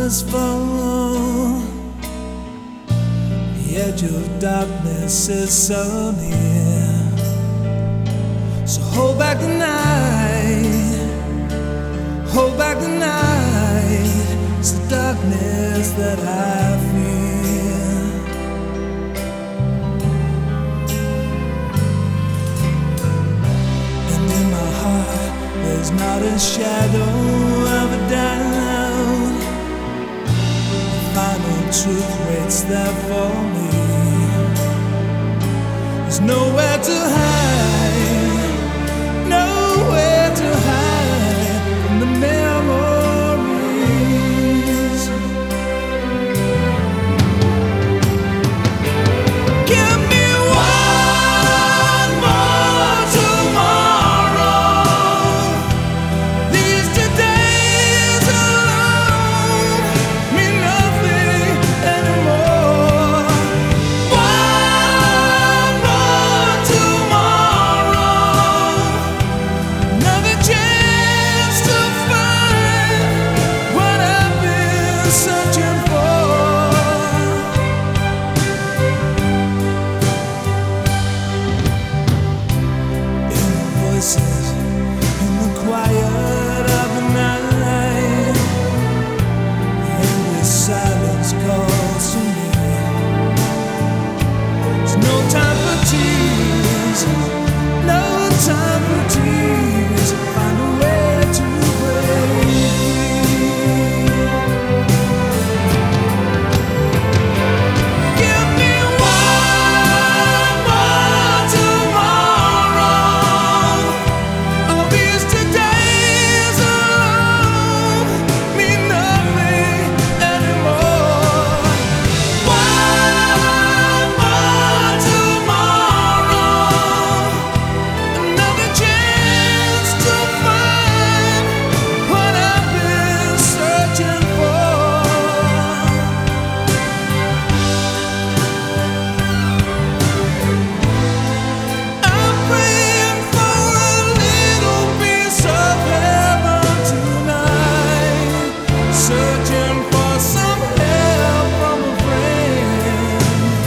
must fall. The edge of darkness is so near. So hold back the night, hold back the night. It's the darkness that I fear. And in my heart there's not a shadow of a doubt. The final truth waits there for me. There's nowhere to hide, nowhere to hide from the memories. Give me one more tomorrow. These days alone mean nothing anymore. One more tomorrow, another chance to find what I've been searching for. In the voices, in the quiet of the night, the endless silence calls to me. There's no time for tears, no time for tears. Find a way to break free. Give me one more tomorrow. All these days alone mean nothing anymore. One more tomorrow, another chance to find what I've been searching for. I'm praying for a little piece of heaven tonight, searching for some help from a friend.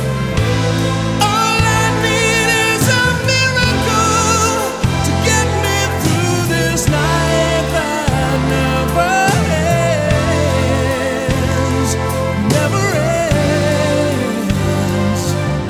All I need is a miracle to get me through this night that never ends, never ends.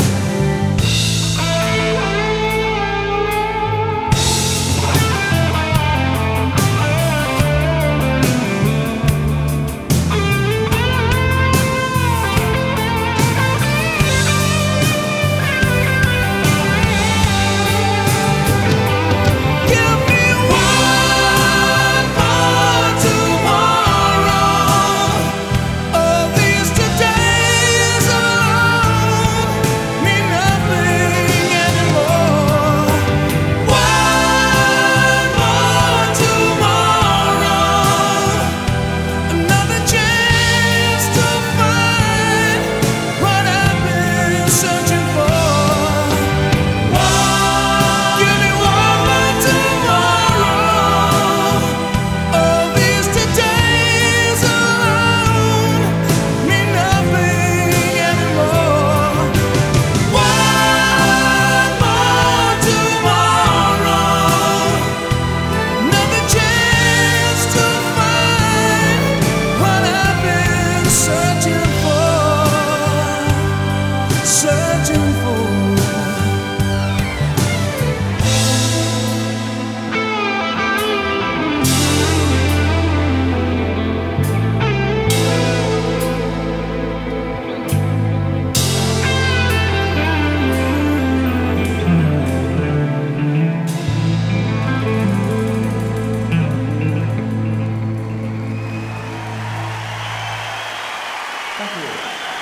Give me one more tomorrow. All these days alone mean nothing anymore. One more tomorrow, another chance to find what I've been searching for. Give me one more tomorrow. All these days alone mean nothing anymore. One more tomorrow, another chance to find what I've been searching for, searching for. Thank you.